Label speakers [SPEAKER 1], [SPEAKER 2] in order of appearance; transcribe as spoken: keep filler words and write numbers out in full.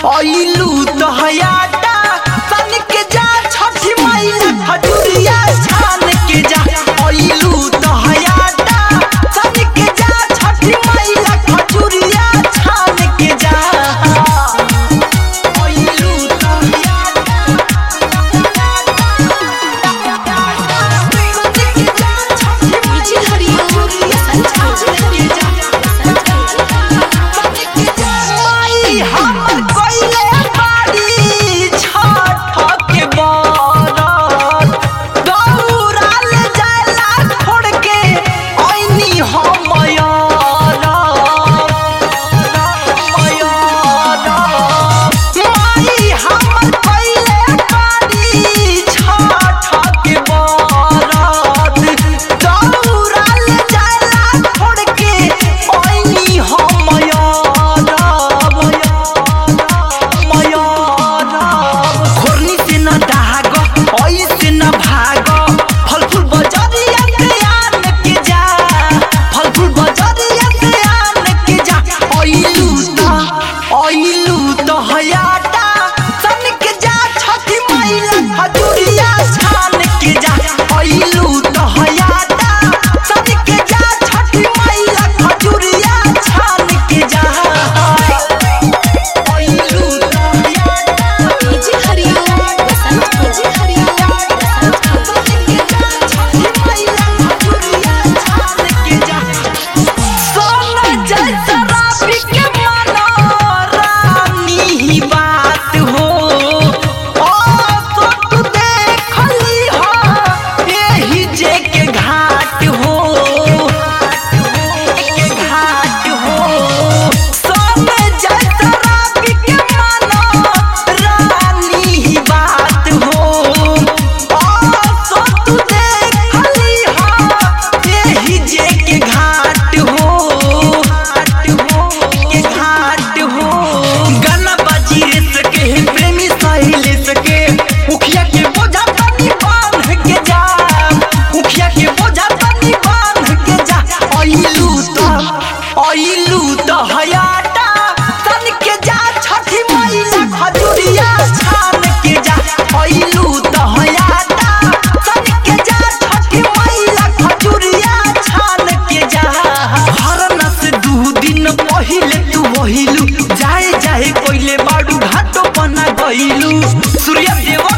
[SPEAKER 1] आइलू तो हयाटा सन के जा छठी मैया खजुरिया छान के जा आइलू तो हयाटा सन के जा छठी मैया खजुरिया छान के जा आइलू तो हयाटा
[SPEAKER 2] मुझे हरियो संचार के जा
[SPEAKER 1] हमर कोइले बाड़ी छठ के बरत दौड़ाल जाला छोड़ के आइनी हम यार माई हमर कोइले बाड़ी छठ के बरत दौड़ाल जाला छोड़ के आइनी हम यार खोरनी से न दाग ऐसे न भाग फल फूल बजरिया के आन के जा फल फूल बजरिया के आन के जा आइलू तो आइलू तो हयाटा सन के जा छठी मैया खजुरिया छान के जा आइलू तो हयाटा सन के जा छठी मैया खजुरिया छान के जा आइलू तो हयाटा
[SPEAKER 2] मुझे हरियो मुझे हरियो आइलू तो हयाटा सन के जा छठी मैया खजुरिया छान के जा आइलू तो हयाटा सन के जा छठी मैया खजुरिया छान के जा हरना से दू दिन पहिले तू वहिलू जाए जाए कोइले बाडू घाटो बना गइलू सूर्य देव